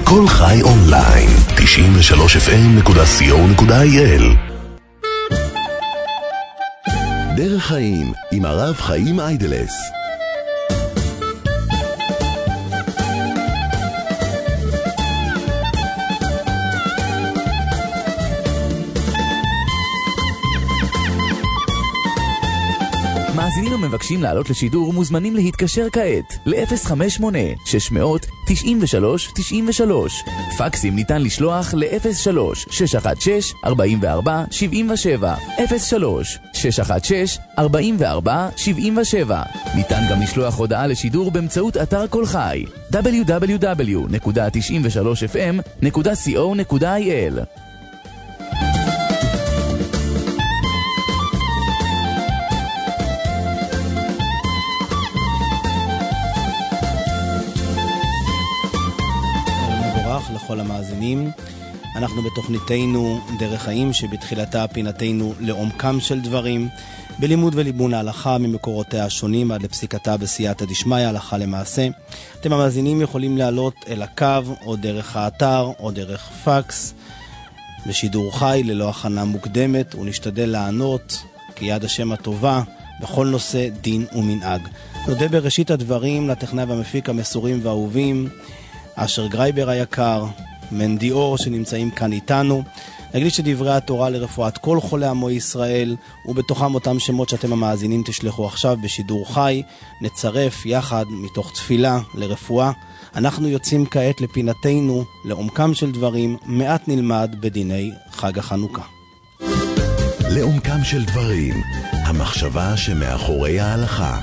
כל חי אונליין, 93fm.co.il. דרך חיים עם הרב חיים איידלס. מאזינים המבקשים לעלות לשידור מוזמנים להתקשר כעת ל-058-600-93-93. פקסים ניתן לשלוח ל-03-616-44-77 03-616-44-77. ניתן גם לשלוח הודעה לשידור באמצעות אתר כל חי www.93fm.co.il. לכל המאזינים, אנחנו בתוכניתנו דרך חיים שבתחילתה פינתנו לעומקם של דברים, בלימוד וליבון ההלכה ממקורותיה השונים עד לפסיקתה בסייעתא דשמיא הלכה למעשה. אתם המאזינים יכולים לעלות אל הקו או דרך האתר או דרך פקס בשידור חי ללא הכנה מוקדמת, ונשתדל לענות כיד השם הטובה בכל נושא דין ומנהג. נודה בראשית הדברים לטכנאי והמפיק המסורים והאהובים אשר גרייבר היקר, מנדי אור שנמצאים כאן איתנו. נגיד שדברי התורה לרפואת כל חולי עמו ישראל, ובתוכם אותם שמות שאתם המאזינים תשלחו עכשיו בשידור חי, נצרף יחד מתוך תפילה לרפואה. אנחנו יוצאים כעת לפינתנו, לעומקם של דברים, מעט נלמד בדיני חג החנוכה. לעומקם של דברים, המחשבה שמאחורי ההלכה.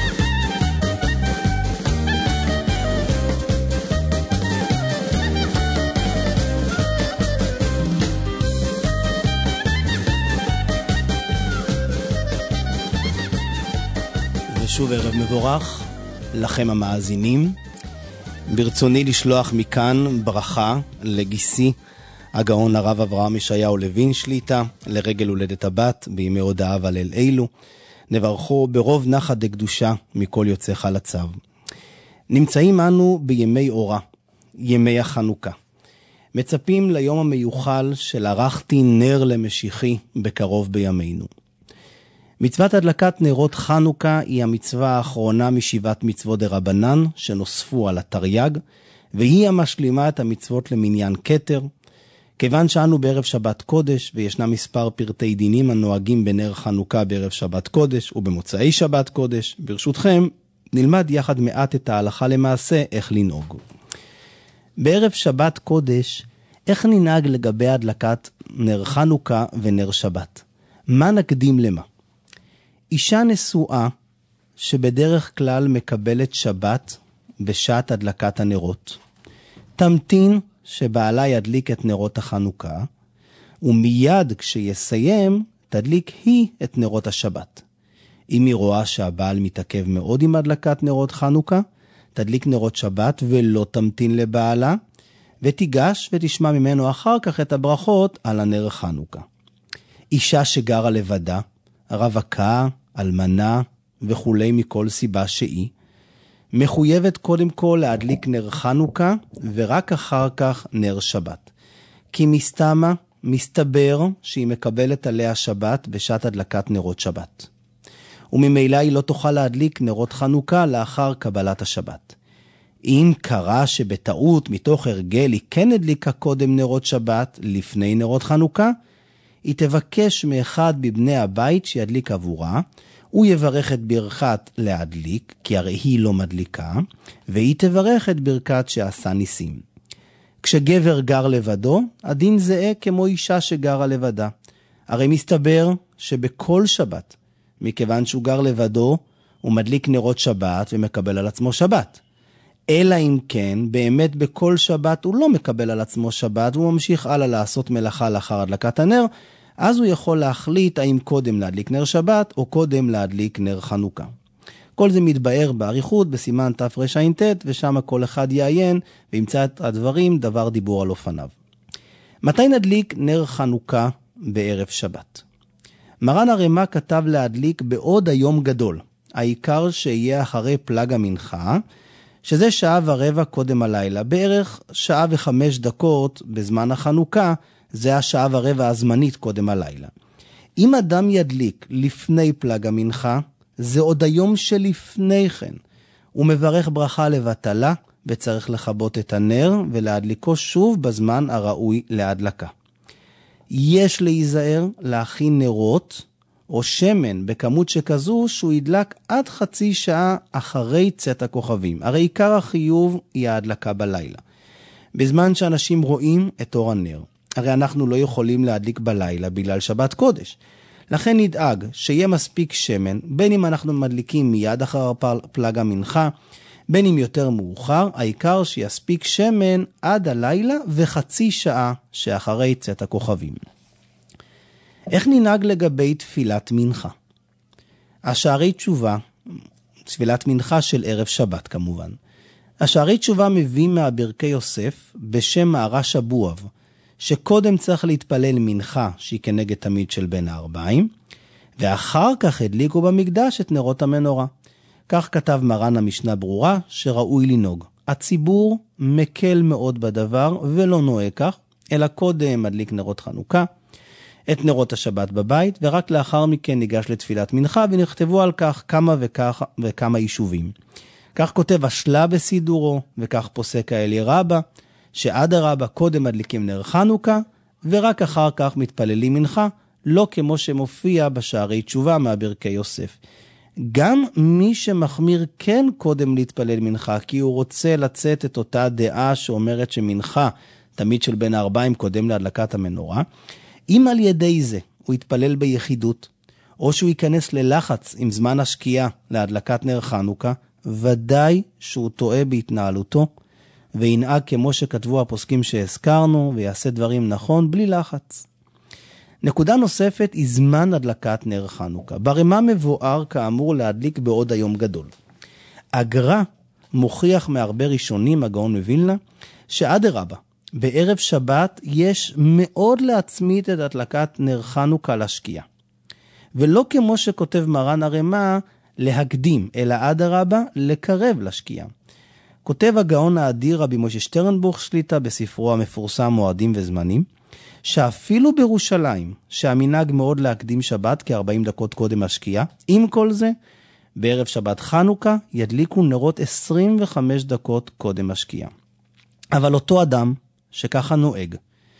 שוב ערב מבורך לכם המאזינים. ברצוני לשלוח מכאן ברכה לגיסי הגאון הרב אברהם ישעיהו לוין שליטה לרגל הולדת הבת בימי הודעה וליל אלו. נברכו ברוב נחת דקדושה מכל יוצא חלציו. נמצאים אנו בימי אורה, ימי החנוכה. מצפים ליום המיוחל של ערכתי נר למשיחי בקרוב בימינו. מצוות הדלקת נרות חנוכה היא המצווה האחרונה משבעת מצוות דרבנן שנוספו על התרי"ג, והיא המשלימה את המצוות למניין כתר. כיוון שאנו בערב שבת קודש, וישנה מספר פרטי דינים הנוהגים בנר חנוכה בערב שבת קודש ובמוצאי שבת קודש, ברשותכם נלמד יחד מעט את ההלכה למעשה איך לנהוג. בערב שבת קודש, איך ננהג לגבי הדלקת נר חנוכה ונר שבת? מה נקדים למה? אישה נשואה שבדרך כלל מקבלת שבת בשעת הדלקת הנרות, תמתין שבעלה ידליק את נרות החנוכה, ומיד כשיסיים תדליק היא את נרות השבת. אם היא רואה שהבעל מתעכב מאוד עם הדלקת נרות חנוכה, תדליק נרות שבת ולא תמתין לבעלה, ותיגש ותשמע ממנו אחר כך את הברכות על הנר חנוכה. אישה שגרה לבדה, רווקה, אלמנה וכולי מכל סיבה שהיא, מחויבת קודם כל להדליק נר חנוכה ורק אחר כך נר שבת. כי מסתבר שהיא מקבלת עליה שבת בשעת הדלקת נרות שבת. וממילא היא לא תוכל להדליק נרות חנוכה לאחר קבלת השבת. אם קרה שבטעות מתוך הרגל היא כן הדליקה קודם נרות שבת לפני נרות חנוכה, היא תבקש מאחד בבני הבית שידליק עבורה, הוא יברך את ברכת להדליק, כי הרי היא לא מדליקה, והיא תברך את ברכת שעשה ניסים. כשגבר גר לבדו, הדין זהה כמו אישה שגרה לבדה. הרי מסתבר שבכל שבת, מכיוון שהוא גר לבדו, הוא מדליק נרות שבת ומקבל על עצמו שבת. אלא אם כן, באמת בכל שבת הוא לא מקבל על עצמו שבת, והוא ממשיך הלאה לעשות מלאכה לאחר הדלקת הנר, אז הוא יכול להחליט האם קודם להדליק נר שבת או קודם להדליק נר חנוכה. כל זה מתבאר בעריכות בסימן תרע"ט, ושם כל אחד יעיין וימצא את הדברים דבר דיבור על אופניו. מתי נדליק נר חנוכה בערב שבת? מרן הרמ"א כתב להדליק בעוד היום גדול, העיקר שיהיה אחרי פלג המנחה, שזה שעה ורבע קודם הלילה, בערך שעה ו5 דקות בזמן החנוכה, זה השעה ורבע הזמנית קודם הלילה. אם אדם ידליק לפני פלג המנחה, זה עוד היום שלפני כן. הוא מברך ברכה לבטלה, וצריך לכבות את הנר ולהדליקו שוב בזמן הראוי להדלקה. יש להיזהר להכין נרות או שמן בכמות שכזו שהוא ידלק עד חצי שעה אחרי צאת הכוכבים. הרי עיקר החיוב היא ההדלקה בלילה. בזמן שאנשים רואים את אור הנר. הרי אנחנו לא יכולים להדליק בלילה בגלל שבת קודש. לכן נדאג שיהיה מספיק שמן, בין אם אנחנו מדליקים מיד אחר פלג המנחה, בין אם יותר מאוחר, העיקר שיספיק שמן עד הלילה וחצי שעה שאחרי צאת הכוכבים. איך ננהג לגבי תפילת מנחה? השערי תשובה, תפילת מנחה של ערב שבת כמובן. השערי תשובה מביא מהברכי יוסף בשם מערש אבואב, שקודם צריך להתפלל מנחה שהיא כנגד תמיד של בין הארבעים, ואחר כך הדליקו במקדש את נרות המנורה. כך כתב מרן המשנה ברורה שראוי לנהוג. הציבור מקל מאוד בדבר ולא נוהג כך, אלא קודם מדליק נרות חנוכה, את נרות השבת בבית, ורק לאחר מכן ניגש לתפילת מנחה, ונכתבו על כך כמה וכמה יישובים. כך כותב השלה בסידורו, וכך פוסק האלי רבא, שעד הרבה קודם מדליקים נר חנוכה, ורק אחר כך מתפללים מנחה, לא כמו שמופיע בשערי תשובה מהברכי יוסף. גם מי שמחמיר כן קודם להתפלל מנחה, כי הוא רוצה לצאת את אותה דעה שאומרת שמנחה תמיד של בין הארבעים קודם להדלקת המנורה, אם על ידי זה הוא יתפלל ביחידות, או שהוא ייכנס ללחץ עם זמן השקיעה להדלקת נר חנוכה, ודאי שהוא טועה בהתנהלותו, וינהג כמו שכתבו הפוסקים שהזכרנו, ויעשה דברים נכון בלי לחץ. נקודה נוספת היא זמן הדלקת נר חנוכה. ברמה מבואר כאמור להדליק בעוד היום גדול. הגר"א מוכיח מהרבה ראשונים, הגאון מווילנה, שאדרבה, בערב שבת יש מאוד להצמיד את הדלקת נר חנוכה לשקיעה. ולא כמו שכותב מרן הרמ"א להקדים, אלא אדרבה לקרב לשקיעה. כותב הגאון האדיר רבי משה שטרנבוך שליטה בספרו המפורסם מועדים וזמנים, שאפילו בירושלים, שהמנהג מאוד להקדים שבת כ-40 דקות קודם השקיעה, עם כל זה, בערב שבת חנוכה ידליקו נרות 25 דקות קודם השקיעה. אבל אותו אדם שככה נוהג,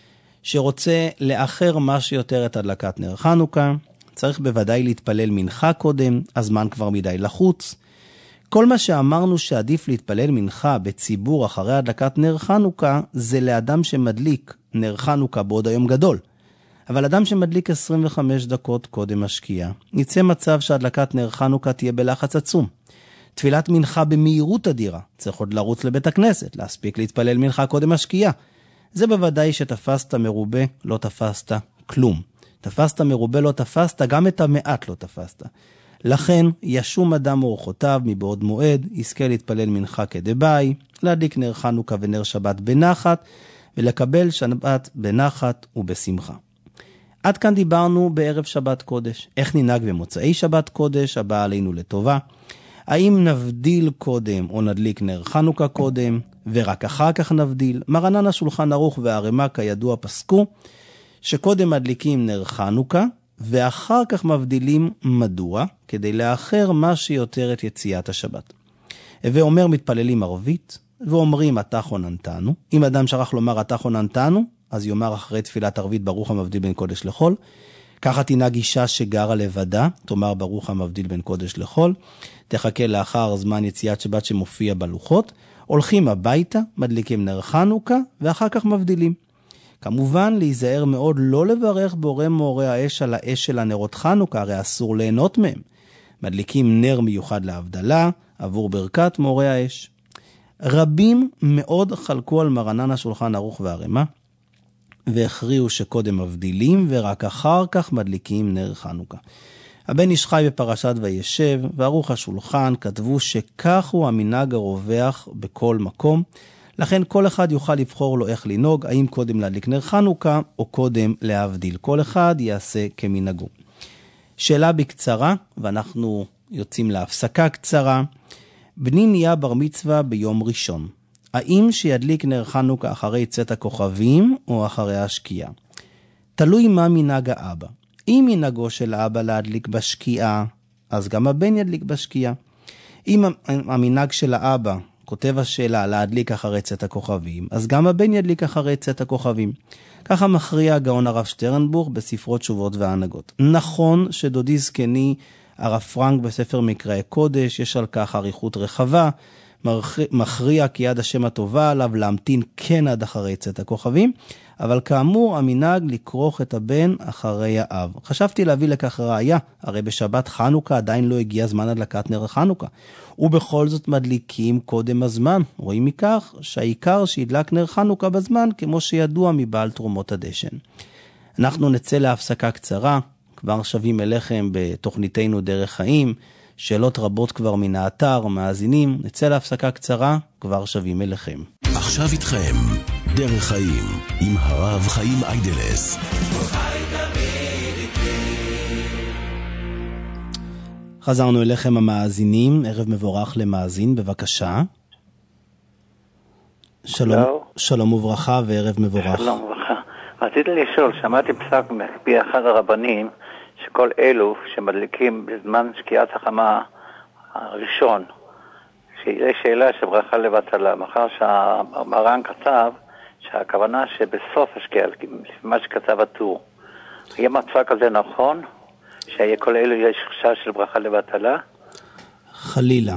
שרוצה לאחר מה שיותר את הדלקת נר חנוכה, צריך בוודאי להתפלל מנחה קודם, הזמן כבר מדי לחוץ. כל מה שאמרנו שעדיף להתפלל מנחה בציבור אחרי הדלקת נר חנוכה, זה לאדם שמדליק נר חנוכה בעוד היום גדול. אבל אדם שמדליק 25 דקות קודם השקיעה, יצא מצב שהדלקת נר חנוכה תהיה בלחץ עצום. תפילת מנחה במהירות אדירה, צריך עוד לרוץ לבית הכנסת, להספיק להתפלל מנחה קודם השקיעה. זה בוודאי שתפסת מרובה, לא תפסת כלום. תפסת מרובה, לא תפסת, גם את המעט לא תפסת. לכן ישום אדם אורחותיו מבעוד מועד, יזכה להתפלל מנחה כדבעי, להדליק נר חנוכה ונר שבת בנחת, ולקבל שבת בנחת ובשמחה. עד כאן דיברנו בערב שבת קודש. איך ננהג במוצאי שבת קודש, הבא עלינו לטובה. האם נבדיל קודם או נדליק נר חנוכה קודם, ורק אחר כך נבדיל? מרנן השולחן ערוך והרמ"א כידוע פסקו, שקודם מדליקים נר חנוכה, ואחר כך מבדילים מדוע, כדי לאחר מה שיותר את יציאת השבת. ואומר מתפללים ערבית, ואומרים אתה חוננתנו. אם אדם שכח לומר אתה חוננתנו, אז יאמר אחרי תפילת ערבית ברוך המבדיל בין קודש לחול. ככה תנהג אישה שגרה לבדה, תאמר ברוך המבדיל בין קודש לחול. תחכה לאחר זמן יציאת שבת שמופיע בלוחות. הולכים הביתה, מדליקים נר חנוכה, ואחר כך מבדילים. כמובן להיזהר מאוד לא לברך בורא מאורי האש על האש של הנרות חנוכה, הרי אסור ליהנות מהם. מדליקים נר מיוחד להבדלה, עבור ברכת מאורי האש. רבים מאוד חלקו על מרנן השולחן ערוך והרמ"א, והכריעו שקודם מבדילים ורק אחר כך מדליקים נר חנוכה. הבן איש חי בפרשת וישב וערוך השולחן כתבו שכך הוא המנהג הרווח בכל מקום, לכן כל אחד יוכל לבחור לו איך לנהוג, האם קודם להדליק נר חנוכה או קודם להבדיל. כל אחד יעשה כמנהגו. שאלה בקצרה, ואנחנו יוצאים להפסקה קצרה. בני נהיה בר מצווה ביום ראשון. האם שידליק נר חנוכה אחרי צאת הכוכבים או אחרי השקיעה? תלוי מה מנהג האבא. אם מנהגו של האבא להדליק בשקיעה, אז גם הבן ידליק בשקיעה. אם המנהג של האבא, כותב השאלה, להדליק אחרי צאת הכוכבים, אז גם הבן ידליק אחרי צאת הכוכבים. ככה מכריע הגאון הרב שטרנבוך בספרו תשובות והנהגות. נכון שדודי זקני, הרב פרנק בספר מקראי קודש, יש על כך אריכות רחבה, מכריע כי יד השם הטובה עליו להמתין כן עד אחרי צאת הכוכבים, אבל כאמור המנהג לקרוך את הבן אחרי האב. חשבתי להביא לכך ראיה, הרי בשבת חנוכה עדיין לא הגיע זמן הדלקת נר חנוכה, ובכל זאת מדליקים קודם הזמן. רואים מכך שהעיקר שידלק נר חנוכה בזמן, כמו שידוע מבעל תרומות הדשן. אנחנו נצא להפסקה קצרה, כבר שבים אליכם בתוכניתנו דרך חיים, שאלות רבות כבר מן האתר, מאזינים, נצא להפסקה קצרה, כבר שבים אליכם. עכשיו איתכם, דרך חיים, עם הרב חיים איידלס. חזרנו אליכם המאזינים, ערב מבורך למאזין, בבקשה. שלום וברכה וערב מבורך. שלום וברכה. רציתי לשאול, שמעתי פסק מפי אחד הרבנים, שכל אלו שמדליקים בזמן שקיעת החמה הראשון, שיש שאלה שברכה לבטלה, מאחר שהמרן כתב שהכוונה שבסוף השקיעה, מה שכתב הטור, יהיה מצב כזה נכון? שכל אלו יש חשש של ברכה לבטלה? חלילה.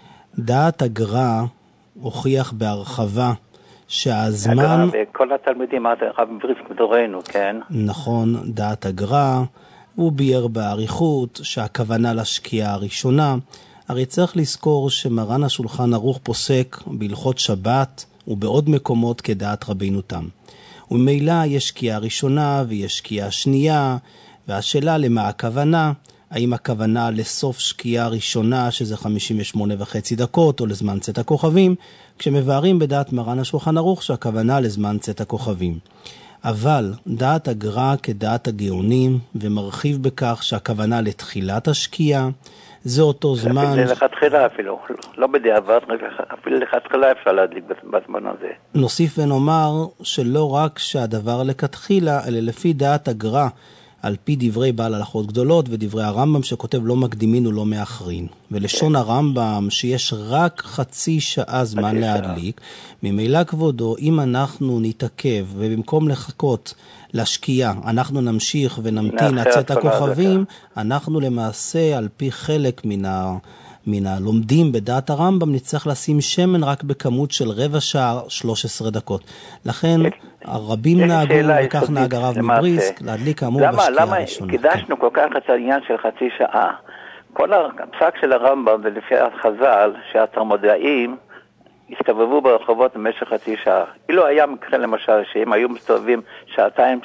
דעת הגר"א הוכיח בהרחבה שהזמן... הגר"א וכל התלמידים, הרב מבריסק מדורנו, כן? נכון, דעת הגר"א, הוא ביאר באריכות שהכוונה לשקיעה הראשונה. הרי צריך לזכור שמרן השולחן ערוך פוסק בהלכות שבת ובעוד מקומות כדעת רבינו תם. וממילא יש שקיעה ראשונה ויש שקיעה שנייה, והשאלה למה הכוונה, האם הכוונה לסוף שקיעה ראשונה שזה 58.5 דקות או לזמן צאת הכוכבים, כשמבארים בדעת מרן השולחן ערוך שהכוונה לזמן צאת הכוכבים. אבל דעת הגר"א כדעת הגאונים, ומרחיב בכך שהכוונה לתחילת השקיעה, זה אותו זמן... זה לכתחילה אפילו, לא בדיעבד, אפילו לכתחילה אפשר להדליק בזמן הזה. נוסיף ונאמר שלא רק שהדבר לכתחילה, אלא לפי דעת הגר"א, על פי דברי בעל הלכות גדולות ודברי הרמב"ם שכותב לא מקדימין ולא מאחרין. ולשון הרמב"ם שיש רק חצי שעה זמן להדליק, ממילא כבודו, אם אנחנו נתעכב ובמקום לחכות לשקיעה, אנחנו נמשיך ונמתין עד צאת הכוכבים, אנחנו למעשה על פי חלק מן הלומדים בדעת הרמב"ם נצטרך לשים שמן רק בכמות של רבע שעה 13 דקות. לכן הרבים נהגו וכך נהג הרב מבריסק להדליק כאמור בשקיעה הראשונה. למה קידשנו כל כך את העניין של חצי שעה? כל הפסק של הרמב"ם ולפי החז"ל שהתלמודאים הסתובבו ברחובות במשך חצי שעה. אילו היה מקרה למשל שהם היו מסתובבים 2-3,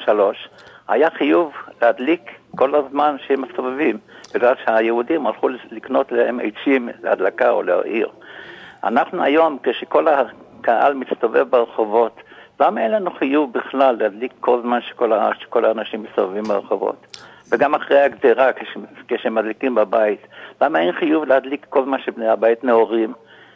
היה חיוב להדליק כל הזמן שהם מסתובבים, בגלל שהיהודים הלכו לקנות להם עצים להדלקה או להעיר. אנחנו היום, כשכל הקהל מסתובב ברחובות, למה אין לנו חיוב בכלל להדליק כל זמן שכל האנשים מסתובבים ברחובות? וגם אחרי הגדרה, כשמדליקים בבית, למה אין חיוב להדליק כל זמן שבני הבית נאורים,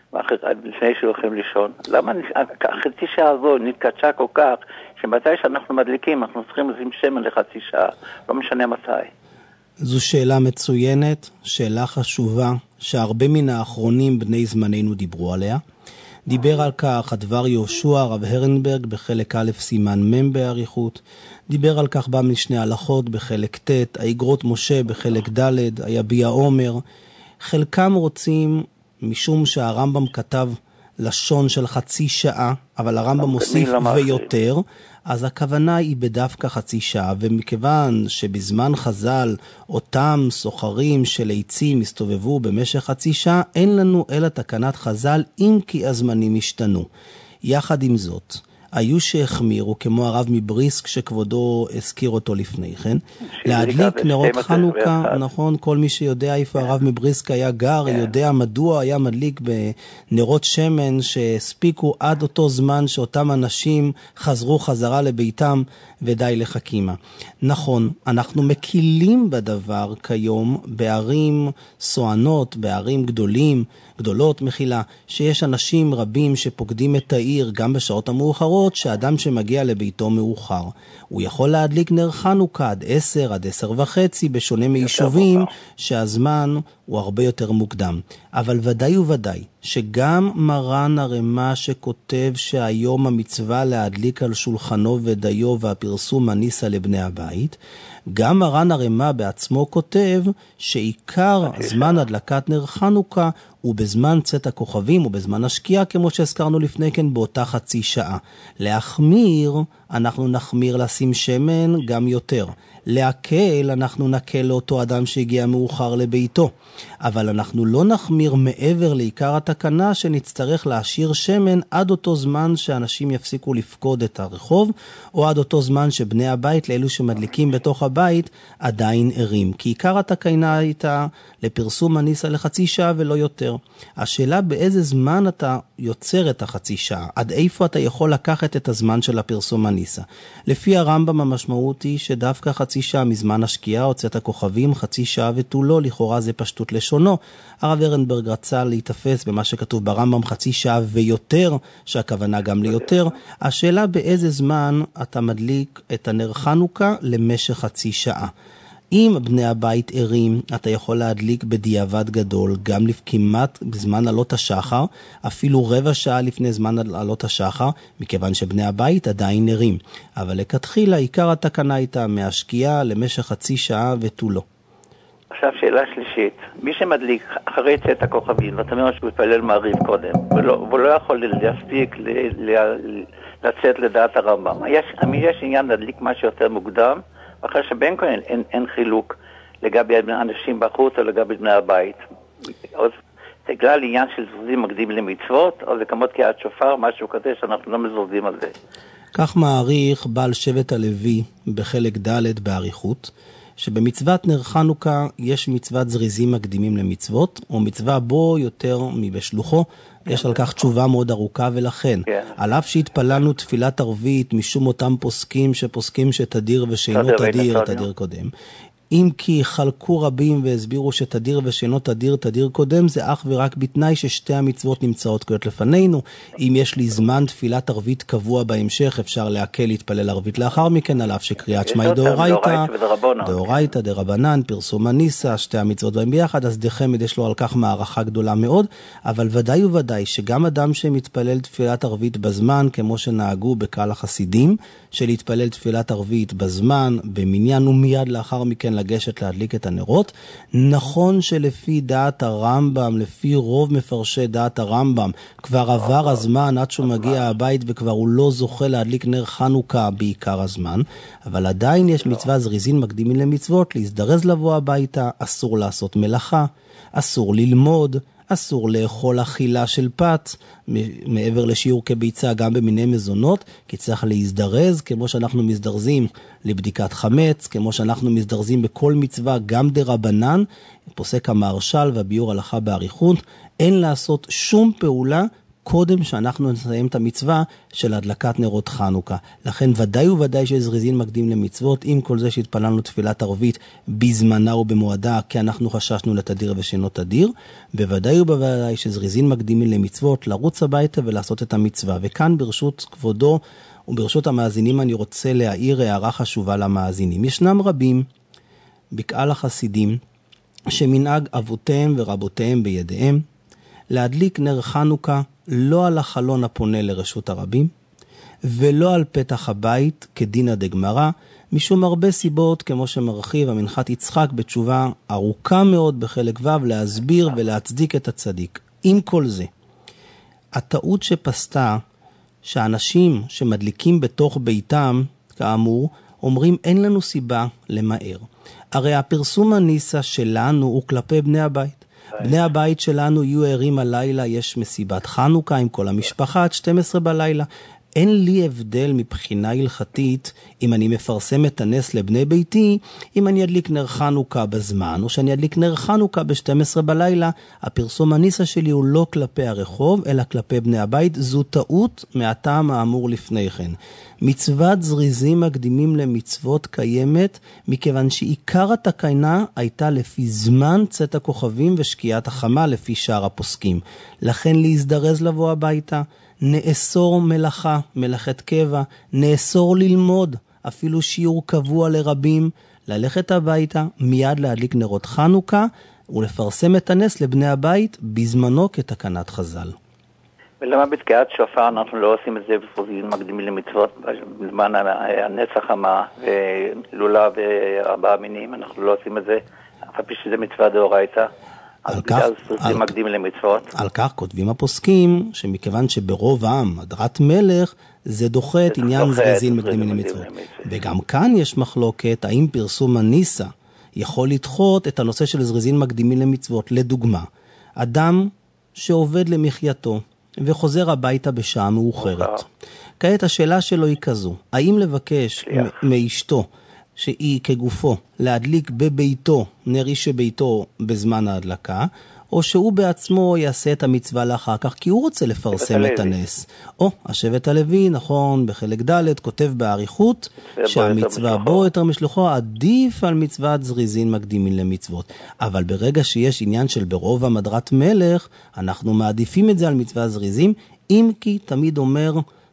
לפני שהולכים לישון? למה החצי שעה הזו נתקדשה כל כך, שמתי שאנחנו מדליקים, אנחנו צריכים לשים שמן לחצי שעה, לא משנה מתי. זו שאלה מצוינת, שאלה חשובה, שהרבה מן האחרונים בני זמננו דיברו עליה. דיבר על כך הדבר יהושע רב הרנברג בחלק א' סימן מ' באריכות, דיבר על כך במשנה הלכות בחלק ט', האגרות משה בחלק ד', היביע עומר. חלקם רוצים, משום שהרמב"ם כתב לשון של חצי שעה, אבל הרמב"ם מוסיף ויותר, אז הכוונה היא בדווקא חצי שעה, ומכיוון שבזמן חז"ל אותם סוחרים של עצים הסתובבו במשך חצי שעה, אין לנו אלא תקנת חז"ל אם כי הזמנים השתנו. יחד עם זאת, היו שהחמירו, כמו הרב מבריסק שכבודו הזכיר אותו לפני כן, להדליק נרות חנוכה, נכון, כל מי שיודע איפה הרב מבריסק היה גר, יודע מדוע היה מדליק בנרות שמן שהספיקו עד אותו זמן שאותם אנשים חזרו חזרה לביתם ודי לחכימה. נכון, אנחנו מקילים בדבר כיום בערים סוענות, בערים גדולות מחילה, שיש אנשים רבים שפוקדים את העיר גם בשעות המאוחרות, שאדם שמגיע לביתו מאוחר. הוא יכול להדליק נר חנוכה עד 10, עד 10:30, בשונה מיישובים שהזמן הוא הרבה יותר מוקדם. אבל ודאי וודאי שגם מרן הרמה שכותב שהיום המצווה להדליק על שולחנו ודיו והפרסום הניסה לבני הבית, גם מרן הרמה בעצמו כותב שעיקר זמן הדלקת נר חנוכה הוא בזמן צאת הכוכבים ובזמן השקיעה, כמו שהזכרנו לפני כן, באותה חצי שעה. להחמיר, אנחנו נחמיר לשים שמן גם יותר. להקל, אנחנו נקל לאותו אדם שהגיע מאוחר לביתו. אבל אנחנו לא נחמיר מעבר לעיקר התקנה שנצטרך להשאיר שמן עד אותו זמן שאנשים יפסיקו לפקוד את הרחוב, או עד אותו זמן שבני הבית, לאלו שמדליקים בתוך הבית, עדיין ערים. כי עיקר התקנה הייתה לפרסום הניסה לחצי שעה ולא יותר. השאלה באיזה זמן אתה יוצר את החצי שעה, עד איפה אתה יכול לקחת את הזמן של הפרסום הניסה. לפי הרמב"ם המשמעות היא שדווקא חצי שעה מזמן השקיעה, הוצאת הכוכבים, חצי שעה ותו לא, לכאורה זה פשטות לשונו. הרב ארנברג רצה להתאפס במה שכתוב ברמב"ם חצי שעה ויותר, שהכוונה גם ליותר. השאלה באיזה זמן אתה מדליק את הנר חנוכה למשך חצי שעה. אם בני הבית ערים, אתה יכול להדליק בדיעבד גדול, גם כמעט בזמן עלות השחר, אפילו רבע שעה לפני זמן עלות השחר, מכיוון שבני הבית עדיין ערים. אבל לכתחילה, עיקר התקנה הייתה מהשקיעה למשך חצי שעה ותו לא. עכשיו שאלה שלישית, מי שמדליק אחרי צאת הכוכבים, ואתה אומר שהוא יתפלל מעריב קודם, והוא לא יכול להספיק לצאת לדעת הרמב"ם. יש עניין להדליק משהו יותר מוקדם, אחרי שבין כה אין חילוק לגבי אנשים בחוץ או לגבי בני הבית. זה בגלל עניין של זוזים מקדים למצוות, או זה כמו תקיעת שופר, משהו כזה שאנחנו לא מזוזים על זה. כך מעריך בעל שבט הלוי בחלק ד' בעריכות, שבמצוות נר חנוכה יש מצוות זריזים מקדימים למצוות, או מצווה בו יותר מבשלוחו. יש על כך תשובה מאוד ארוכה, ולכן, על אף שהתפללנו תפילת ערבית משום אותם פוסקים שפוסקים שתדיר ושאינו תדיר, תדיר קודם. אם כי חלקו רבים והסבירו שתדיר ושאינו תדיר, תדיר קודם, זה אך ורק בתנאי ששתי המצוות נמצאות כעת לפנינו. אם יש לי זמן תפילת ערבית קבוע בהמשך, אפשר להקל להתפלל ערבית לאחר מכן, על אף שקריאת שמע היא דאורייתא, דרבנן, פרסום הניסה, שתי המצוות בהם ביחד, אז דחמד יש לו על כך מערכה גדולה מאוד, אבל ודאי וודאי שגם אדם שמתפלל תפילת ערבית בזמן, כמו שנהגו בקהל החסידים, שלהתפלל תפילת ערבית בזמן, במניין ומיד לאחר מכן לגשת להדליק את הנרות. נכון שלפי דעת הרמב"ם, לפי רוב מפרשי דעת הרמב"ם, כבר עבר הזמן עד שהוא מגיע הבית וכבר הוא לא זוכה להדליק נר חנוכה בעיקר הזמן, אבל עדיין יש מצווה זריזין מקדימים למצוות, להזדרז לבוא הביתה, אסור לעשות מלאכה, אסור ללמוד, אסור לאכול אכילה של פת, מעבר לשיעור כביצה גם במיני מזונות, כי צריך להזדרז, כמו שאנחנו מזדרזים לבדיקת חמץ, כמו שאנחנו מזדרזים בכל מצווה, גם דרבנן, פוסק המהרש"ל והביאור הלכה בעריכות, אין לעשות שום פעולה קודם שאנחנו נסיים את המצווה של הדלקת נרות חנוכה. לכן ודאי וודאי שזריזין מקדים למצוות, עם כל זה שהתפללנו תפילת ערבית בזמנה ובמועדה, כי אנחנו חששנו לתדיר ושאינו תדיר, בוודאי ובוודאי שזריזין מקדימים למצוות, לרוץ הביתה ולעשות את המצווה. וכאן ברשות כבודו וברשות המאזינים אני רוצה להעיר הערה חשובה למאזינים. ישנם רבים בקהל החסידים שמנהג אבותיהם ורבותיהם בידיהם להדליק נר חנוכה לא על החלון הפונה לרשות הרבים, ולא על פתח הבית כדינא דגמרא, משום הרבה סיבות, כמו שמרחיב המנחת יצחק בתשובה ארוכה מאוד בחלק ו' להסביר ולהצדיק את הצדיק. עם כל זה, הטעות שפסתה שאנשים שמדליקים בתוך ביתם, כאמור, אומרים אין לנו סיבה למהר. הרי הפרסום הניסה שלנו הוא כלפי בני הבית. בני הבית שלנו יהיו ערים הלילה, יש מסיבת חנוכה עם כל המשפחה עד 12 בלילה. אין לי הבדל מבחינה הלכתית אם אני מפרסם את הנס לבני ביתי, אם אני אדליק נר חנוכה בזמן, או שאני אדליק נר חנוכה ב-12 בלילה. הפרסום הניסה שלי הוא לא כלפי הרחוב, אלא כלפי בני הבית. זו טעות מהטעם האמור לפני כן. מצוות זריזים מקדימים למצוות קיימת, מכיוון שעיקר התקנה הייתה לפי זמן צאת הכוכבים ושקיעת החמה לפי שאר הפוסקים. לכן להזדרז לבוא הביתה, נאסור מלאכה, מלאכת קבע, נאסור ללמוד, אפילו שיעור קבוע לרבים, ללכת הביתה, מיד להדליק נרות חנוכה, ולפרסם את הנס לבני הבית בזמנו כתקנת חז"ל. ולמה בתקיעת שופר אנחנו לא עושים את זה בפרסומים מקדימים למצוות בזמן הנץ החמה ולולה וארבעה מינים? אנחנו לא עושים את זה, אף פי שזה מצווה דאורייתא. על כך כותבים הפוסקים שמכיוון שברוב העם הדרת מלך זה דוחה את עניין זריזין מקדימים למצוות. וגם כאן יש מחלוקת האם פרסום הניסה יכול לדחות את הנושא של זריזין מקדימים למצוות. לדוגמה, אדם שעובד למחייתו וחוזר הביתה בשעה מאוחרת. כעת השאלה שלו היא כזו, האם לבקש מאשתו שהיא כגופו להדליק בביתו, נר איש ביתו בזמן ההדלקה, או שהוא בעצמו יעשה את המצווה לאחר כך, כי הוא רוצה לפרסם את הנס. או, השבט הלוי, נכון, בחלק ד' כותב בעריכות, שהמצווה בו יותר משלוחו, עדיף על מצוות זריזין מקדימים למצוות. אבל ברגע שיש עניין של ברוב המדרת מלך, אנחנו מעדיפים את זה על מצווה זריזים, אם כי תמיד אומר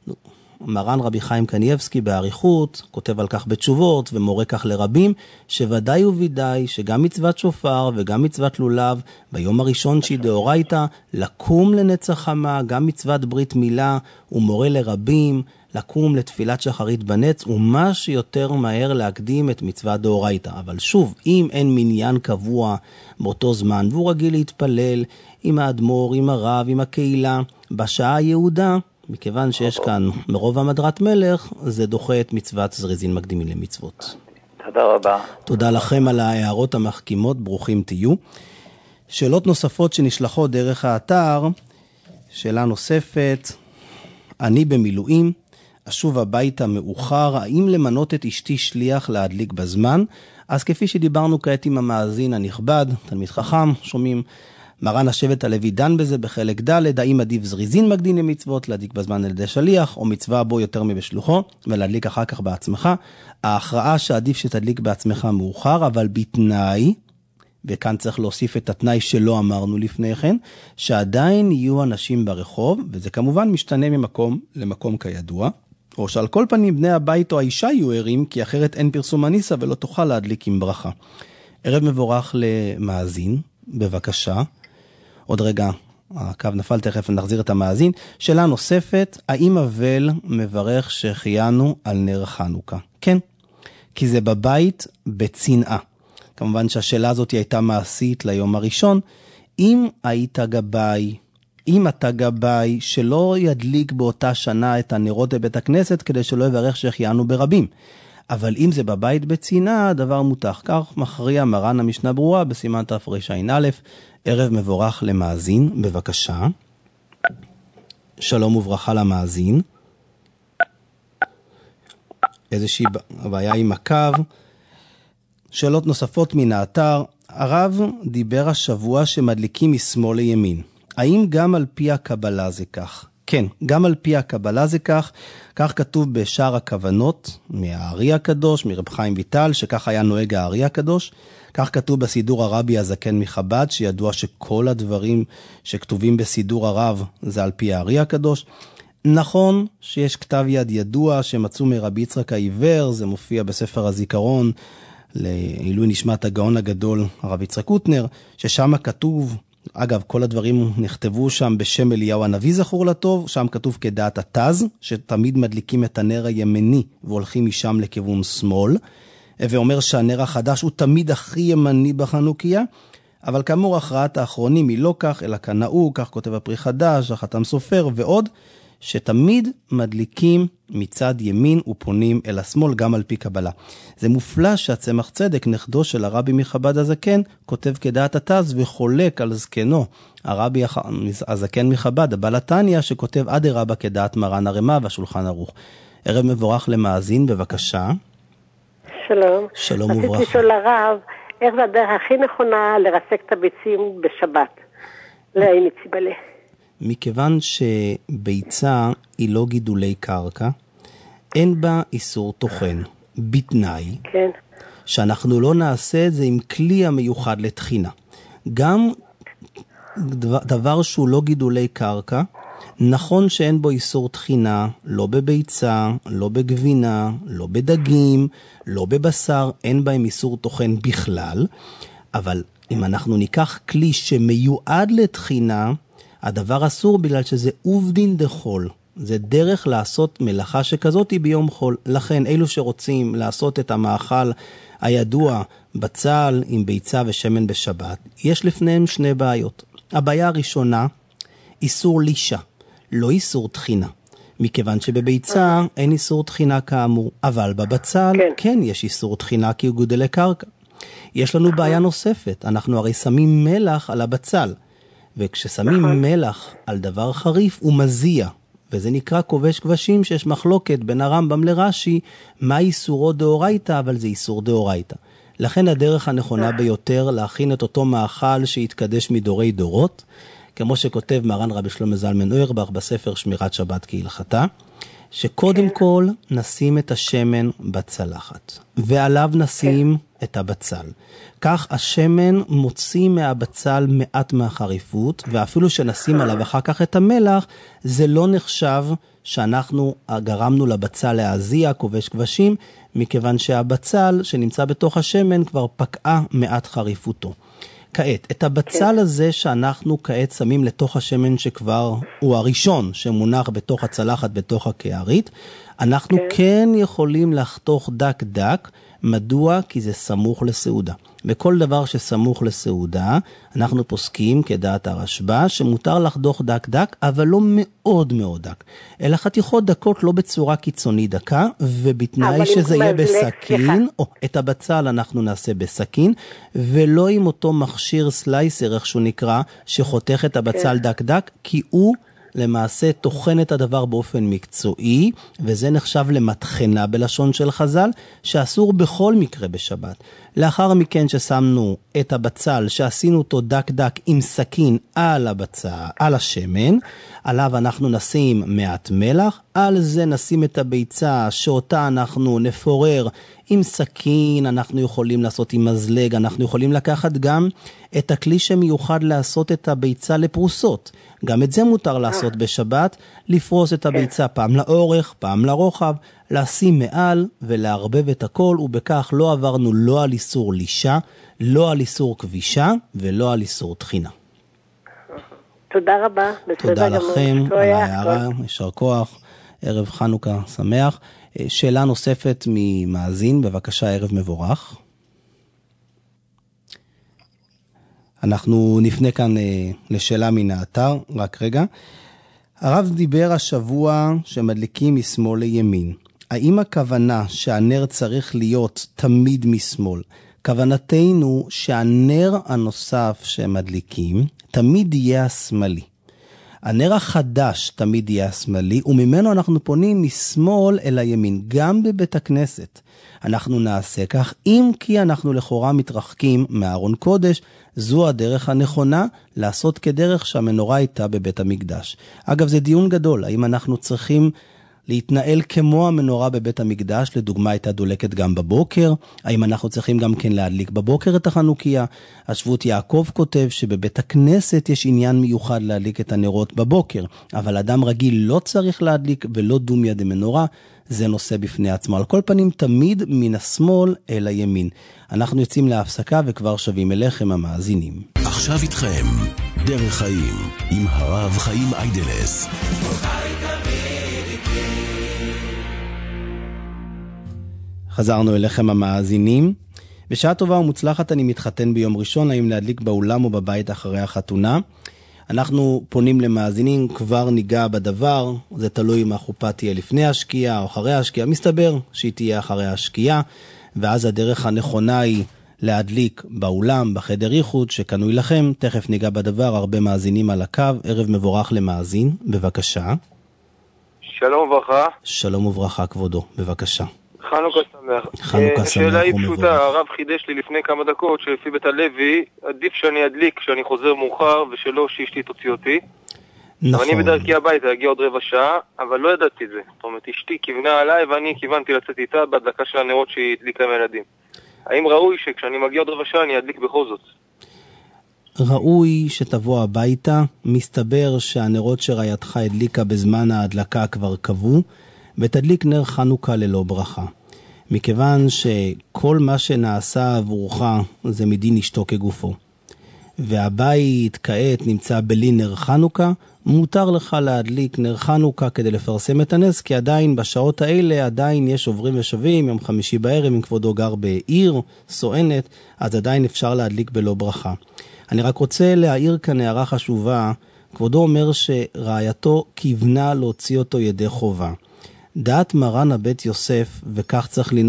מרן רבי חיים קניאבסקי בעריכות, כותב על כך בתשובות ומורה כך לרבים, שוודאי וודאי שגם מצוות שופר וגם מצוות לולב ביום הראשון שהיא דאורייתא, לקום לנץ החמה, גם מצוות ברית מילה, ומורה לרבים לקום לתפילת שחרית בנץ, ומה שיותר מהר להקדים את מצוות דאורייתא. אבל שוב, אם אין מניין קבוע באותו זמן, והוא רגיל להתפלל עם האדמו"ר, עם הרב, עם הקהילה, בשעה היהודה, מכיוון שיש כאן מרוב המדרת מלך, זה דוחה את מצוות זריזין מקדימים למצוות. תודה רבה. תודה לכם על ההערות המחכימות, ברוכים תהיו. שאלות נוספות שנשלחות דרך האתר, שאלה נוספת, אני במילואים, אשוב הביתה מאוחר, האם למנות את אשתי שליח להדליק בזמן? אז כפי שדיברנו כעת עם המאזין הנכבד, תלמיד חכם, שומעים, מרן השבט הלוי דן בזה בחלק ד', האם עדיף זריזין מקדים למצוות, להדליק בזמן על ידי שליח, או מצווה בו יותר מבשלוחו, ולהדליק אחר כך בעצמך. ההכרעה שעדיף שתדליק בעצמך מאוחר, אבל בתנאי, וכאן צריך להוסיף את התנאי שלא אמרנו לפני כן, שעדיין יהיו אנשים ברחוב, וזה כמובן משתנה ממקום למקום כידוע, או שעל כל פנים בני הבית או האישה יהיו ערים, כי אחרת אין פרסום הניסה ולא תוכל להדליק עם ברכה. ערב מבורך למאזין, בבקשה. עוד רגע, הקו נפל, תכף נחזיר את המאזין. שאלה נוספת, האם אבל מברך שהחיינו על נר חנוכה? כן, כי זה בבית בצנעה. כמובן שהשאלה הזאת הייתה מעשית ליום הראשון. אם אתה גבאי שלא ידליק באותה שנה את הנרות בבית הכנסת, כדי שלא יברך שהחיינו ברבים. אבל אם זה בבית בצנעה, דבר מותח. כך מכריע מרן המשנה ברורה בסימן תרע"א. ערב מבורך למאזין, בבקשה. שלום וברכה למאזין. איזושהי בעיה עם הקו. שאלות נוספות מן האתר. הרב דיבר השבוע שמדליקים משמאל לימין. האם גם על פי הקבלה זה כך? כן, גם על פי הקבלה זה כך. כך כתוב בשער הכוונות מהארי הקדוש, מרב חיים ויטל, שכך היה נוהג הארי הקדוש. כך כתוב בסידור הרבי הזקן מחב"ד, שידוע שכל הדברים שכתובים בסידור הרב זה על פי הארי הקדוש. נכון שיש כתב יד ידוע שמצאו מרבי יצחק העיוור, זה מופיע בספר הזיכרון לעילוי נשמת הגאון הגדול הרב יצחק קוטנר, ששם כתוב, אגב, כל הדברים נכתבו שם בשם אליהו הנביא זכור לטוב, שם כתוב כדעת התז, שתמיד מדליקים את הנר הימני והולכים משם לכיוון שמאל, ואומר שהנר החדש הוא תמיד הכי ימני בחנוכיה, אבל כאמור הכרעת האחרונים היא לא כך, אלא כנאו, כך כותב הפרי חדש, החתם סופר ועוד, שתמיד מדליקים מצד ימין ופונים אל השמאל גם על פי קבלה. זה מופלא שהצמח צדק, נכדו של הרבי מחב"ד הזקן, כותב כדעת התז וחולק על זקנו, הרבי הזקן מחב"ד, הבעל התניא, שכותב עד הרבה כדעת מרן הרמ"א והשולחן ערוך. ערב מבורך למאזין, בבקשה. שלום. שלום וברכה. רציתי לשאול הרב, איך זה הדרך הכי נכונה לרסק את הביצים בשבת? לאי מציבלה. מכיוון שביצה היא לא גידולי קרקע, אין בה איסור תוכן, בתנאי, כן. שאנחנו לא נעשה את זה עם כלי המיוחד לתחינה. גם דבר שהוא לא גידולי קרקע, נכון שאין בו איסור תחינה, לא בביצה, לא בגבינה, לא בדגים, לא בבשר, אין בהם איסור תוכן בכלל, אבל אם אנחנו ניקח כלי שמיועד לתחינה, הדבר אסור בגלל שזה עובדין דחול. זה דרך לעשות מלאכה שכזאת היא ביום חול. לכן אלו שרוצים לעשות את המאכל הידוע בצל עם ביצה ושמן בשבת, יש לפניהם שני בעיות. הבעיה הראשונה, איסור לישה, לא איסור תחינה. מכיוון שבביצה אין איסור תחינה כאמור, אבל בבצל כן יש איסור תחינה כי הוא גודלי קרקע. יש לנו בעיה נוספת, אנחנו הרי שמים מלח על הבצל, וכששמים מלח על דבר חריף הוא מזיע, וזה נקרא כובש כבשים, שיש מחלוקת בין הרמב"ם לרש"י, מה איסורו דאורייתא, אבל זה איסור דאורייתא. לכן הדרך הנכונה ביותר להכין את אותו מאכל שיתקדש מדורי דורות, כמו שכותב מרן רבי שלמה זלמן אוירבך בספר שמירת שבת כהלכתה, שקודם כל נשים את השמן בצלחת, ועליו נשים את הבצל. כך השמן מוציא מהבצל מעט מהחריפות, ואפילו שנשים עליו אחר כך את המלח, זה לא נחשב שאנחנו גרמנו לבצל להזיע, כובש כבשים, מכיוון שהבצל שנמצא בתוך השמן כבר פקעה מעט חריפותו. כעת, את הבצל הזה שאנחנו כעת שמים לתוך השמן שכבר הוא הראשון שמונח בתוך הצלחת, בתוך הקערית, אנחנו כן יכולים לחתוך דק דק. מדוע? כי זה סמוך לסעודה. בכל דבר שסמוך לסעודה, אנחנו פוסקים כדעת הרשב"א שמותר לחתוך דק דק, אבל לא מאוד מאוד דק. אלא חתיכות דקות לא בצורה קיצוני דקה, ובתנאי שזה יהיה בסכין, או את הבצל אנחנו נעשה בסכין, ולא עם אותו מכשיר סלייסר, איך שהוא נקרא, שחותך את הבצל דק דק, כי הוא למעשה תוכן את הדבר באופן מקצועי, וזה נחשב למטחנה בלשון של חז"ל, שאסור בכל מקרה בשבת. לאחר מכן ששמנו את הבצל, שעשינו אותו דק דק עם סכין על הבצל, על השמן, עליו אנחנו נשים מעט מלח, על זה נשים את הביצה שאותה אנחנו נפורר עם סכין, אנחנו יכולים לעשות עם מזלג, אנחנו יכולים לקחת גם את הכלי שמיוחד לעשות את הביצה לפרוסות. גם את זה מותר לעשות בשבת, לפרוס את הביצה פעם לאורך, פעם לרוחב, לשים מעל ולהרבב את הכל, ובכך לא עברנו לא על איסור לישה, לא על איסור כבישה ולא על איסור תחינה. תודה רבה. תודה לכם על ההערה, יישר כוח, ערב חנוכה שמח. שאלה נוספת ממאזין, בבקשה, ערב מבורך. אנחנו נפנה כאן לשאלה מן האתר, רק רגע. הרב דיבר השבוע שמדליקים משמאל לימין. האם הכוונה שהנר צריך להיות תמיד משמאל? כוונתנו שהנר הנוסף שמדליקים תמיד יהיה השמאלי. הנר החדש תמיד יהיה השמאלי, וממנו אנחנו פונים משמאל אל הימין, גם בבית הכנסת. אנחנו נעשה כך, אם כי אנחנו לכאורה מתרחקים מארון קודש, זו הדרך הנכונה לעשות כדרך שהמנורה הייתה בבית המקדש. אגב, זה דיון גדול, האם אנחנו צריכים להתנהל כמו המנורה בבית המקדש, לדוגמה הייתה דולקת גם בבוקר, האם אנחנו צריכים גם כן להדליק בבוקר את החנוכיה? השבות יעקב כותב שבבית הכנסת יש עניין מיוחד להדליק את הנרות בבוקר, אבל אדם רגיל לא צריך להדליק ולא דומיה דמנורה, זה נושא בפני עצמו. על כל פנים תמיד מן השמאל אל הימין. אנחנו יוצאים להפסקה וכבר שבים אליכם המאזינים. עכשיו איתכם דרך חיים עם הרב חיים איידלס. חזרנו אליכם המאזינים. בשעה טובה ומוצלחת אני מתחתן ביום ראשון, האם להדליק באולם או בבית אחרי החתונה? אנחנו פונים למאזינים, כבר ניגע בדבר, זה תלוי אם החופה תהיה לפני השקיעה או אחרי השקיעה, מסתבר שהיא תהיה אחרי השקיעה, ואז הדרך הנכונה היא להדליק באולם, בחדר ייחוד שקנוי לכם, תכף ניגע בדבר, הרבה מאזינים על הקו, ערב מבורך למאזין, בבקשה. שלום וברכה. שלום וברכה כבודו, בבקשה. חנוכה שמח. חנוכה שמח השאלה היא ומבורך. פשוטה, הרב חידש לי לפני כמה דקות שלפי בית הלוי, עדיף שאני אדליק כשאני חוזר מאוחר ושלא שאשתי תוציא אותי. נכון. אני בדרכי הביתה, אגיע עוד רבע שעה, אבל לא ידעתי את זה. זאת אומרת, אשתי כיוונה עליי ואני כיוונתי לצאת איתה בהדלקה של הנרות שהיא הדליקה עם הילדים. האם ראוי שכשאני מגיע עוד רבע שעה אני אדליק בכל זאת? ראוי שתבוא הביתה, מסתבר שהנרות שרעייתך הדליקה בזמן ההדלקה כבר קבעו, ותדליק נר חנוכה ללא ברכה. מכיוון שכל מה שנעשה עבורך זה מדין אשתו כגופו. והבית כעת נמצא בלי נר חנוכה, מותר לך להדליק נר חנוכה כדי לפרסם את הנס, כי עדיין בשעות האלה עדיין יש עוברים ושבים, יום חמישי בערב, אם כבודו גר בעיר סואנת, אז עדיין אפשר להדליק בלא ברכה. אני רק רוצה להעיר כאן הערה חשובה, כבודו אומר שרעייתו כיוונה להוציא אותו ידי חובה. דעת מרן הבית יוסף, וכך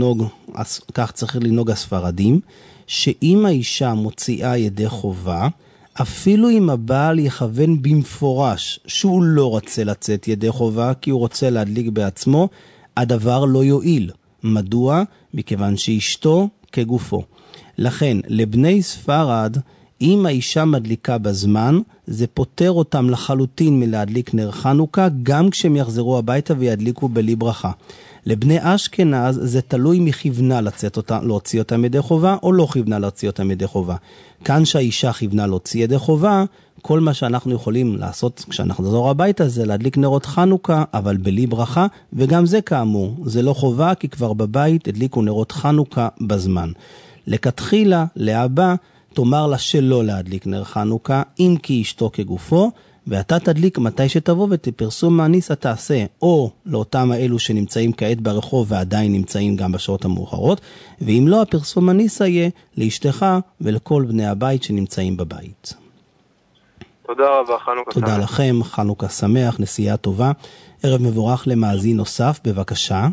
צריך לנהוג הספרדים, שאם האישה מוציאה ידי חובה, אפילו אם הבעל יכוון במפורש שהוא לא רוצה לצאת ידי חובה, כי הוא רוצה להדליק בעצמו, הדבר לא יועיל. מדוע? מכיוון שאשתו כגופו. לכן, לבני ספרד, אם האישה מדליקה בזמן, זה פותר אותם לחלוטין מלהדליק נר חנוכה, גם כשהם יחזרו הביתה וידליקו בלי ברכה. לבני אשכנז זה תלוי מכיוונה להוציא אותם ידי חובה, או לא כיוונה להוציא אותם ידי חובה. כאן שהאישה כיוונה להוציא ידי חובה, כל מה שאנחנו יכולים לעשות כשאנחנו נחזור הביתה זה להדליק נרות חנוכה, אבל בלי ברכה, וגם זה כאמור, זה לא חובה, כי כבר בבית הדליקו נרות חנוכה בזמן. לכתחילה, להבא, תאמר לה שלא להדליק נר חנוכה, אם כי אשתו כגופו, ואתה תדליק מתי שתבוא ותפרסום מהניסה תעשה, או לאותם האלו שנמצאים כעת ברחוב ועדיין נמצאים גם בשעות המאוחרות, ואם לא, הפרסום הניסה יהיה לאשתך ולכל בני הבית שנמצאים בבית. תודה רבה, חנוכה שמח. תודה לכם, חנוכה שמח, נסיעה טובה. ערב מבורך למאזין נוסף, בבקשה.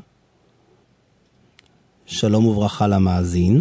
שלום וברכה למאזין.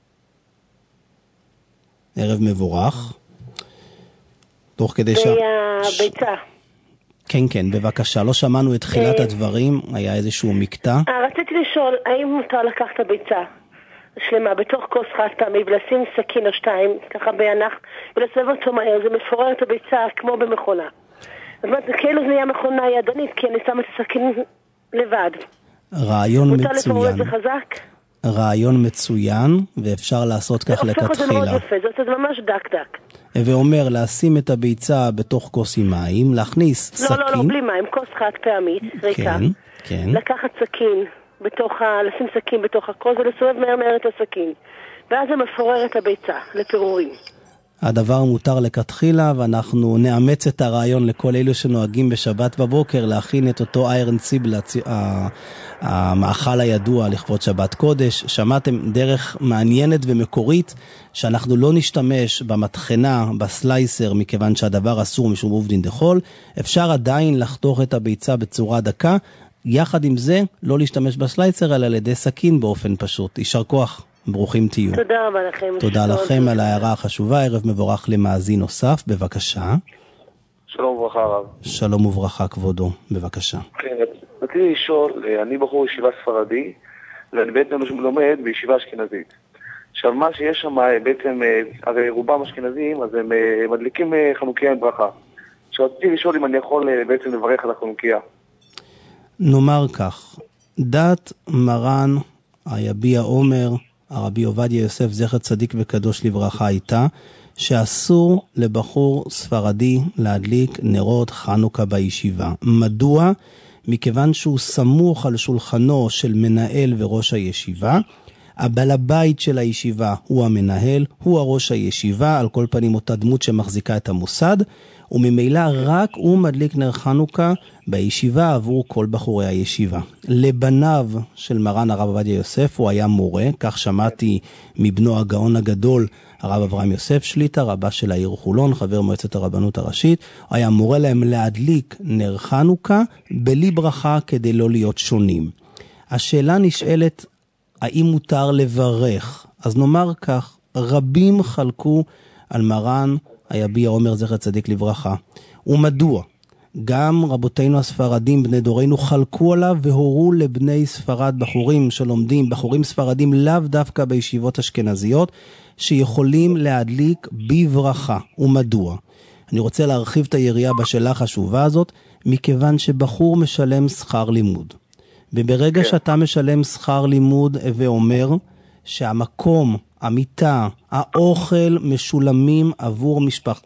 ערב מבורך. תוך כדי הביצה. כן, בבקשה. לא שמענו את תחילת הדברים, היה איזשהו מקטע. רציתי לשאול, האם מותר לקחת הביצה שלמה בתוך כוס חד פעמי ולשים סכין או שתיים, ככה בענך, ולסובב אותו מהר, זה מפורר את הביצה כמו במכונה. זאת אומרת, כאילו זה היה מכונה ידנית, כי אני שם את הסכין לבד. רעיון מצוין. מותר לפורר את זה חזק? רעיון מצוין, ואפשר לעשות כך לכתחילה. זה מאוד יפה, זה ממש דק. ואומר להשים את הביצה בתוך כוס עם מים, להכניס סכין. לא, בלי מים, כוס חד פעמית, ריקה. כן. לקחת סכין, לשים סכין בתוך הכוס ולסובב מהר את הסכין. ואז זה מפורר את הביצה לפירורים. הדבר מותר לכתחילה, ואנחנו נאמץ את הרעיון לכל אלו שנוהגים בשבת בבוקר, להכין את אותו איירן ציבל, המאכל הידוע לכבוד שבת קודש. שמעתם דרך מעניינת ומקורית, שאנחנו לא נשתמש במטחנה, בסלייסר, מכיוון שהדבר אסור משום עובדין דחול. אפשר עדיין לחתוך את הביצה בצורה דקה, יחד עם זה לא להשתמש בסלייסר, אלא על ידי סכין באופן פשוט. יישר כוח. ברוכים תהיו. תודה רבה לכם. תודה לכם על ההערה החשובה. ערב מבורך למאזין נוסף, בבקשה. שלום וברכה רב. שלום וברכה כבודו, בבקשה. כן, רציתי לשאול, אני בחור ישיבה ספרדי, ואני בעצם לומד בישיבה אשכנזית. עכשיו מה שיש שם בעצם, הרי רובם אשכנזים, אז הם מדליקים חנוכיה עם ברכה. עכשיו רציתי לשאול אם אני יכול בעצם לברך על החנוכיה. נאמר כך, דת מרן היביע עומר, הרבי עובדיה יוסף זכר צדיק וקדוש לברכה הייתה, שאסור לבחור ספרדי להדליק נרות חנוכה בישיבה. מדוע? מכיוון שהוא סמוך על שולחנו של מנהל וראש הישיבה, הבעל הבית של הישיבה הוא המנהל, הוא הראש הישיבה, על כל פנים אותה דמות שמחזיקה את המוסד, וממילא רק הוא מדליק נר חנוכה בישיבה עבור כל בחורי הישיבה. לבניו של מרן הרב עובדיה יוסף הוא היה מורה, כך שמעתי מבנו הגאון הגדול, הרב אברהם יוסף שליטה, רבה של העיר חולון, חבר מועצת הרבנות הראשית, הוא היה מורה להם להדליק נר חנוכה בלי ברכה כדי לא להיות שונים. השאלה נשאלת, האם מותר לברך? אז נאמר כך, רבים חלקו על מרן היביע עומר זכר צדיק לברכה. ומדוע? גם רבותינו הספרדים, בני דורנו, חלקו עליו והורו לבני ספרד, בחורים שלומדים, בחורים ספרדים לאו דווקא בישיבות אשכנזיות, שיכולים להדליק בברכה. ומדוע? אני רוצה להרחיב את היריעה בשאלה החשובה הזאת, מכיוון שבחור משלם שכר לימוד. וברגע שאתה משלם שכר לימוד ואומר שהמקום, המיטה, האוכל משולמים עבור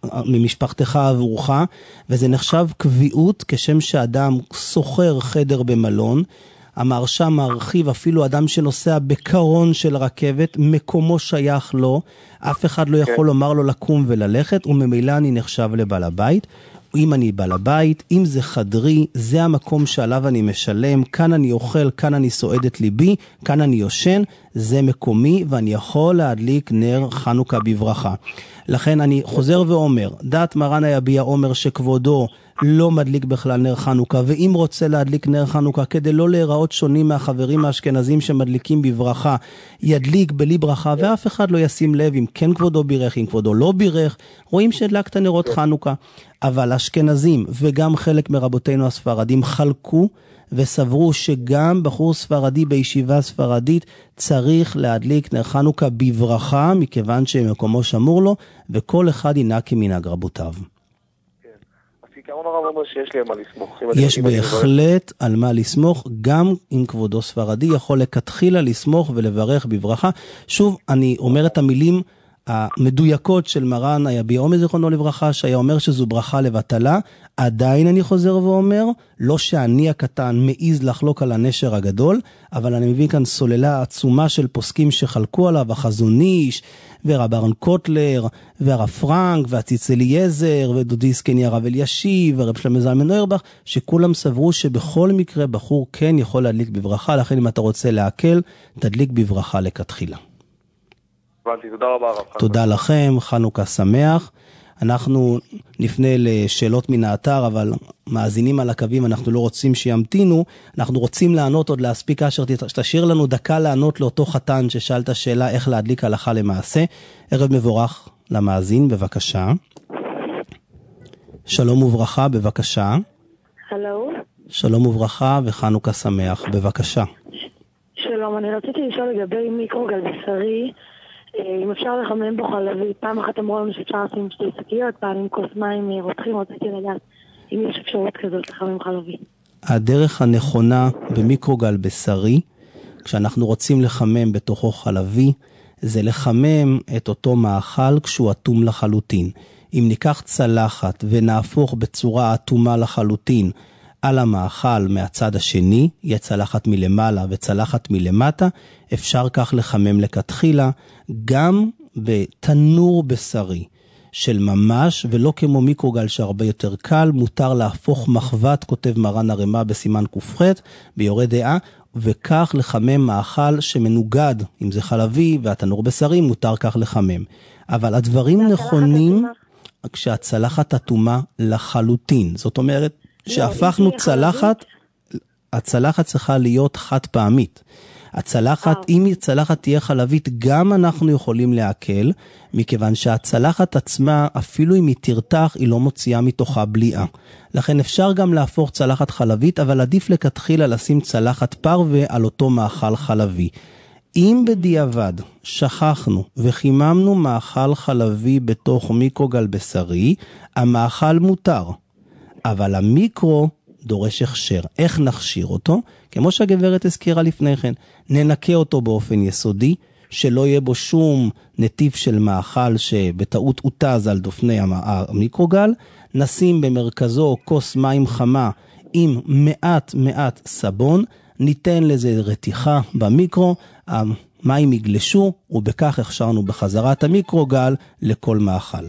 ממשפחתך עבורך, וזה נחשב קביעות כשם שאדם סוחר חדר במלון, המרשם מרחיב אפילו אדם שנוסע בקרון של רכבת, מקומו שייך לו, אף אחד לא יכול לומר לו לקום וללכת, וממילא אני נחשב לבעל הבית. אם אני בעל הבית, אם זה חדרי, זה המקום שעליו אני משלם, כאן אני אוכל, כאן אני סועד את ליבי, כאן אני יושן, זה מקומי, ואני יכול להדליק נר חנוכה בברכה. לכן אני חוזר ואומר, דעת מרן היביע עומר שכבודו לא מדליק בכלל נר חנוכה, ואם רוצה להדליק נר חנוכה כדי לא להיראות שונים מהחברים האשכנזים שמדליקים בברכה, ידליק בלי ברכה, ואף אחד לא ישים לב אם כן כבודו בירך, אם כבודו לא בירך, רואים שהדלקת נרות חנוכה. אבל אשכנזים וגם חלק מרבותינו הספרדים חלקו וסברו שגם בחור ספרדי בישיבה ספרדית צריך להדליק נר חנוכה בברכה, מכיוון שמקומו שמור לו, וכל אחד ינהג כמנהג רבותיו. הזיכרון הרב אומר שיש לי על מה לסמוך. יש בהחלט על מה לסמוך, גם אם כבודו ספרדי יכול לכתחילה לסמוך ולברך בברכה. שוב, אני אומר את המילים המדויקות של מרן היביע עומר זיכרונו לברכה, שהיה אומר שזו ברכה לבטלה. עדיין אני חוזר ואומר, לא שאני הקטן מעיז לחלוק על הנשר הגדול, אבל אני מביא כאן סוללה עצומה של פוסקים שחלקו עליו, החזון איש, ורב אהרן קוטלר, והרב פרנק, והציץ אליעזר, ודודי זקני הרב אלישיב, ורב שלמה זלמן אוירבך, שכולם סברו שבכל מקרה בחור כן יכול להדליק בברכה, לכן אם אתה רוצה להקל, תדליק בברכה לכתחילה. תודה רבה רב. תודה לכם, חנוכה שמח. אנחנו נפנה לשאלות מן האתר, אבל מאזינים על הקווים, אנחנו לא רוצים שימתינו, אנחנו רוצים לענות עוד להספיק אשר תשאיר לנו דקה לענות לאותו חתן ששאלת שאלה איך להדליק הלכה למעשה. ערב מבורך למאזין, בבקשה. שלום וברכה, בבקשה. הלו. שלום וברכה וחנוכה שמח, בבקשה. שלום, אני רציתי לשאול לגבי מיקרוגל בשרי, אם אפשר לחמם בו חלבי. פעם אחת אמרו לנו שאפשר לשים 2 שקיות, פעם עם כוס מים רותחים, רציתי לדעת אם יש אפשרות כזאת לחמם חלבי. הדרך הנכונה במיקרוגל בשרי, כשאנחנו רוצים לחמם בתוכו חלבי, זה לחמם את אותו מאכל כשהוא אטום לחלוטין. אם ניקח צלחת ונהפוך בצורה אטומה לחלוטין על המאכל מהצד השני, יהיה צלחת מלמעלה וצלחת מלמטה, אפשר כך לחמם לכתחילה, גם בתנור בשרי של ממש, ולא כמו מיקרוגל שהרבה יותר קל, מותר להפוך מחבת, כותב מרן הרמ"א בסימן קופחת, ביורה דעה, וכך לחמם מאכל שמנוגד, אם זה חלבי והתנור בשרי, מותר כך לחמם. אבל הדברים נכונים כשהצלחת אטומה לחלוטין. זאת אומרת, שהפכנו צלחת, הצלחת צריכה להיות חד פעמית. הצלחת, אם הצלחת תהיה חלבית, גם אנחנו יכולים להקל, מכיוון שהצלחת עצמה, אפילו אם היא תרתח, היא לא מוציאה מתוכה בליעה. לכן אפשר גם להפוך צלחת חלבית, אבל עדיף לכתחילה לשים צלחת פרווה על אותו מאכל חלבי. אם בדיעבד שכחנו וחיממנו מאכל חלבי בתוך מיקרוגל בשרי, המאכל מותר. אבל המיקרו דורש הכשר. איך נכשיר אותו? כמו שהגברת הזכירה לפני כן, ננקה אותו באופן יסודי, שלא יהיה בו שום נטיף של מאכל שבטעות הותז על דופני המיקרוגל, נשים במרכזו כוס מים חמה עם מעט סבון, ניתן לזה רתיחה במיקרו, מים יגלשו, ובכך הכשרנו בחזרת המיקרוגל לכל מאכל.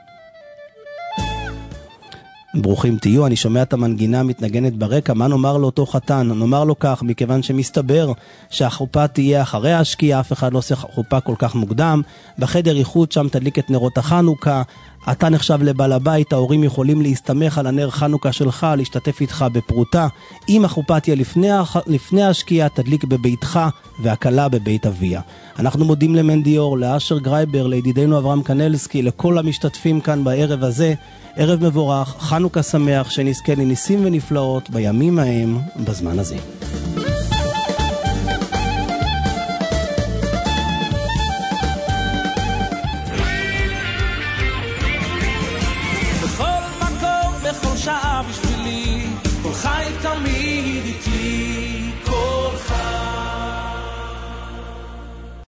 ברוכים תהיו, אני שומע את המנגינה מתנגנת ברקע. מה נאמר לאותו חתן? נאמר לו כך, מכיוון שמסתבר שהחופה תהיה אחרי השקיעה, אף אחד לא עושה חופה כל כך מוקדם. בחדר איחוד שם תדליק את נרות החנוכה, אתה נחשב לבעל הבית, ההורים יכולים להסתמך על הנר חנוכה שלך, להשתתף איתך בפרוטה. אם החופה תהיה לפני השקיעה, תדליק בביתך והקלה בבית אביה. אנחנו מודים למנדיור, לאשר גרייבר, לידידנו אברהם קנלסקי, לכל המשתתפים כאן בערב הזה. ערב מבורך, חנוכה שמח, שנזכה לניסים ונפלאות בימים ההם בזמן הזה.